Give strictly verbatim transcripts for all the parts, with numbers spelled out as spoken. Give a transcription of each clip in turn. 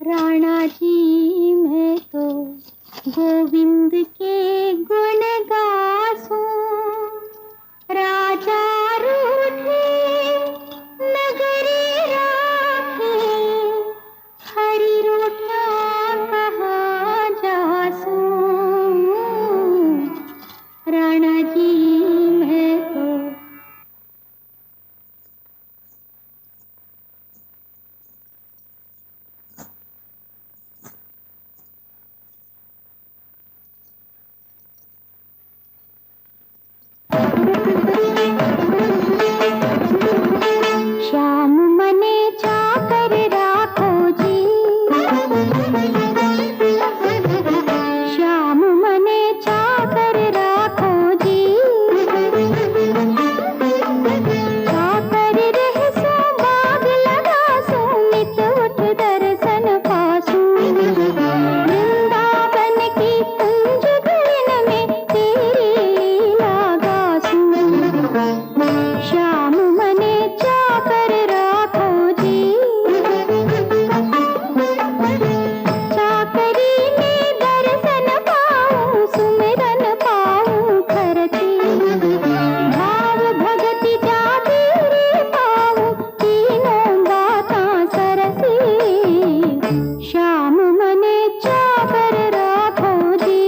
राणा जी मैं तो गोविंद के गुण गासूं, राजा रूठे नगरी राखे, हरि रूठा कहाँ जासूं। राणा जी मैं तो श्याम मने चाकर राखो जी, श्याम मने चाकर राखो जी, चाकर रहसो बाग लगासो, नित उठ दर्शन पासो, वृंदावन की कुंज गगन में तेरी लीला गासो। श्याम मने चाकर राखो जी, चाकरी में दर्शन पाऊं, सुमिरन पाऊं करती, भाव भगति जाती रे पाऊं, तीनों बातां सरसी। श्याम मने चाकर राखो जी।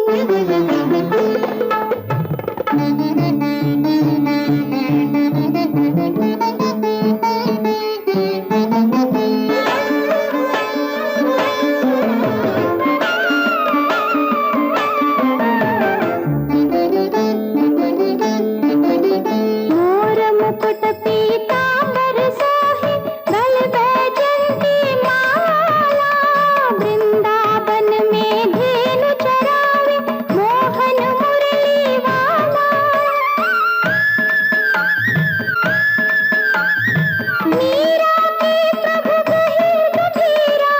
मोर मुकुट पीतांबर सोहे, गल बैजंती माला, वृंदावन में धेनु चरावे, मोहन मुरली वाला। मीरा के प्रभु गहीर गंभीरा,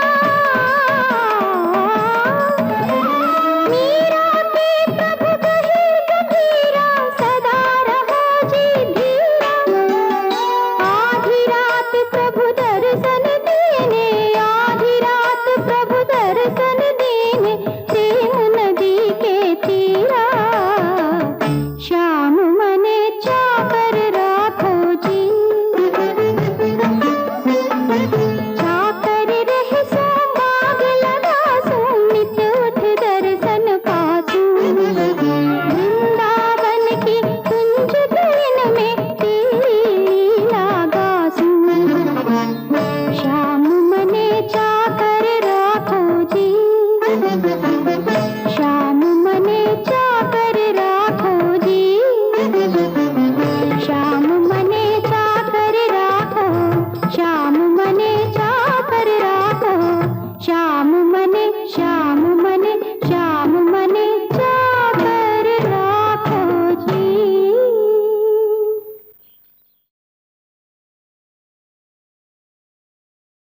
मीरा के प्रभु गहीर गंभीरा, सदा रहो जी धीरा। आधी रात प्रभु दर्शन देने, आधी रात प्रभु दर्शन देने, प्रेम नदी के तीरा। श्याम मने चाकर राखो जी,